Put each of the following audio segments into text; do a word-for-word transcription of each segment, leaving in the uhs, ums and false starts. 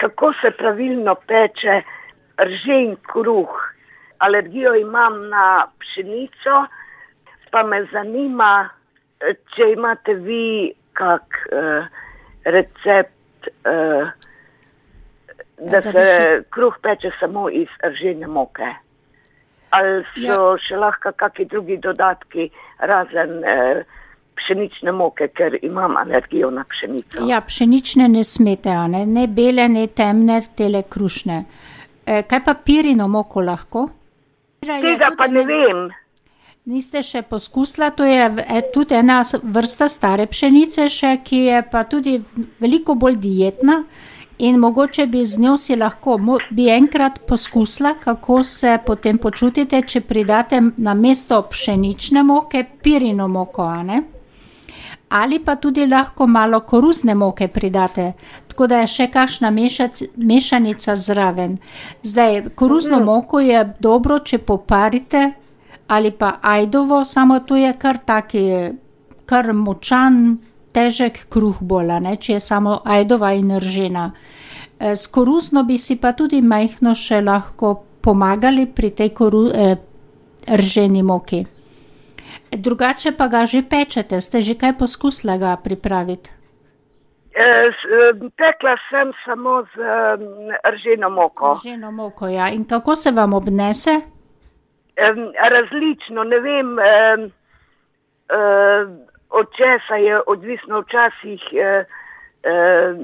kako se pravilno peče ržen kruh. Alergijo imam na pšenico, pa me zanima, če imate vi kak uh, recept, uh, da se kruh peče samo iz ržene moke. Ali so ja. še lahko kakšni drugi dodatki razen uh, pšenične moke, ker imam alergijo na pšenico. Ja, pšenične ne smete, ne, ne bele, ne temne, tele krušne. E, kaj pa pirino moko lahko? Tega pa ne vem. Niste še poskusila, to je tudi ena vrsta stare pšenice še, ki je pa tudi veliko bolj dietna in mogoče bi z njo si lahko, bi enkrat poskusila, kako se potem počutite, če pridate na mesto pšenične moke pirino moko, a ne? Ali pa tudi lahko malo koruzne moke pridate, tako da je še kakšna mešac, mešanica zraven. Zdaj, koruzno moko je dobro, če poparite, ali pa ajdovo, samo to je kar taki, kar močan, težek kruh bola, ne, če je samo ajdova in ržena. S koruzno bi si pa tudi majhno še lahko pomagali pri tej koru, eh, rženi moki. Drugače pa ga že pečete, ste že kaj poskusili ga pripraviti? E, pekla sem samo z rženo moko. Rženo moko, ja. In kako se vam obnese? E, različno, ne vem, e, e, od česa je odvisno, včasih e, e,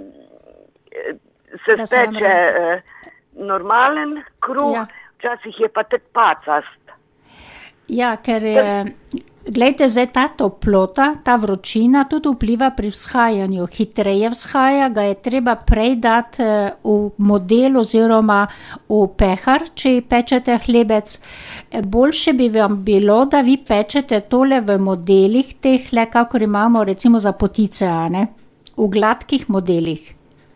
se Da speče raz... e, normalen kruh, ja. Včasih je pa tek pacast. Ja, ker je, glejte, zdaj ta toplota, ta vročina tudi vpliva pri vzhajanju. Hitreje vzhaja, ga je treba prej dati v model oziroma v pehar, če pečete hlebec. Boljše bi vam bilo, da vi pečete tole v modelih teh, le kakor imamo recimo za potice, a ne? V gladkih modelih.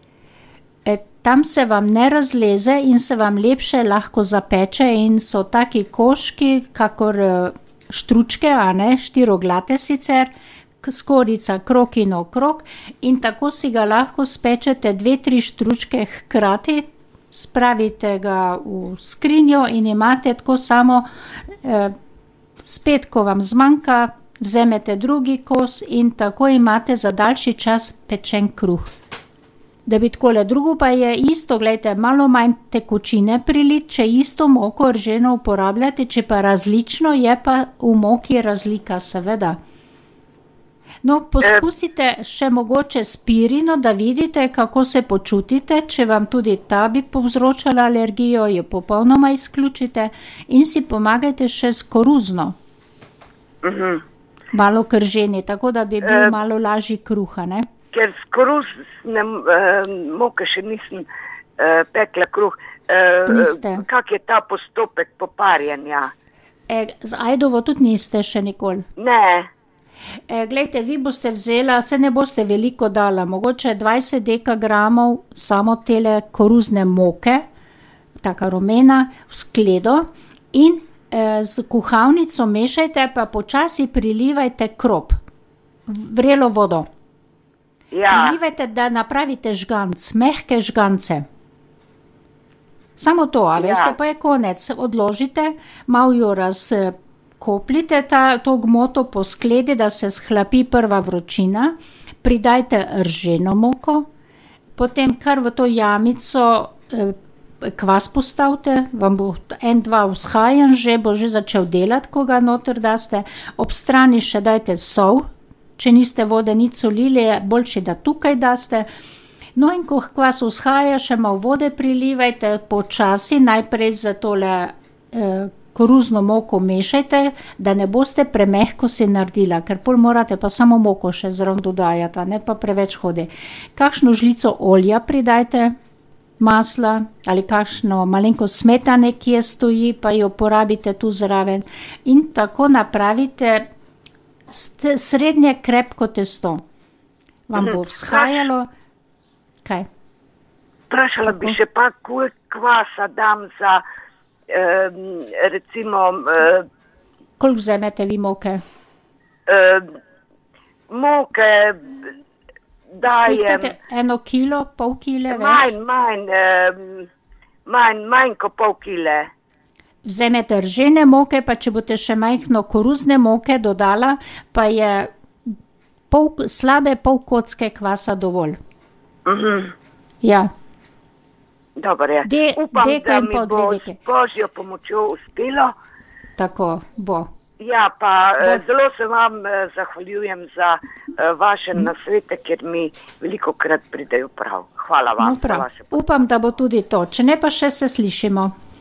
Tam se vam ne razleze in se vam lepše lahko zapeče in so taki koški, kakor štručke, a ne, štiroglate sicer, skorica krog in okrog in tako si ga lahko spečete dve, tri štručke hkrati, spravite ga v skrinjo in imate tako samo, eh, spet, ko vam zmanjka, vzemete drugi kos in tako imate za daljši čas pečen kruh. Da bi takole, drugo pa je isto, gledajte, malo manj tekočine prilit, če isto moko rženo uporabljate, če pa različno, je pa v moki razlika, seveda. No, poskusite še mogoče s pirino, da vidite, kako se počutite, če vam tudi ta bi povzročala alergijo, jo popolnoma izključite in si pomagajte še s koruzno. Uh-huh. Malo krženi, tako da bi bil uh, malo lažji kruha, ne? Ker s koruzne uh, moke še nisem uh, pekla kruh. Uh, kak je ta postopek poparjanja? E, z ajdovo tudi niste še nikoli? Ne. E, glejte, vi boste vzela, se ne boste veliko dala, mogoče dvajset dekagramov samo tele koruzne moke, taka rumena, v skledo in e, z kuhalnico mešajte, pa počasi prilivajte krop, vrelo vodo. Ja. Prilivajte, da napravite žganc, mehke žgance. Samo to, a veste, ja. Pa je konec. Odložite, malo jo razkopljite, to gmoto po skledi, da se shlapi prva vročina, pridajte rženo moko, potem kar v to jamico eh, kvas postavite, vam bo en, dva vzhajan, že bo že začel delati, ko ga noter daste, ob strani še dajte sol. Če niste vode nič solili, je boljše, da tukaj daste. No in ko kvas vzhaja, še malo vode prilivajte, počasi, najprej za tole eh, koruzno moko mešajte, da ne boste premehko si naredila, ker pol morate pa samo moko še zraven dodajati, ne pa preveč hodi. Kakšno žlico olja pridajte, masla ali kakšno malenko smetane, ki je stoji, pa jo porabite tu zraven in tako napravite srednje krepko testo. Vam bo vzhajalo. Kaj? Vprašala bi še pa, koliko kvasa dam za eh, recimo... Eh, koliko vzemete vi moke? Eh, moke dajem... Stihtate eno kilo, pol kile več? Manj, manj, um, manj, manj kot pol kile. Vzemete ržene moke, pa če boste še majhno koruzne moke dodala, pa je pol, slabe pol kocke kvasa dovolj. Mhm. Ja. Dobro je. De, Upam, deka da in mi pol, bo dve s deke. Božjo pomočjo uspelo. Tako bo. Ja, pa eh, Bo- zelo se vam eh, zahvaljujem za eh, vaše nasvete, ker mi veliko krat pridejo prav. Hvala vam No, za prav. vaše. Upam, da bo tudi to. Če ne, pa še se slišimo.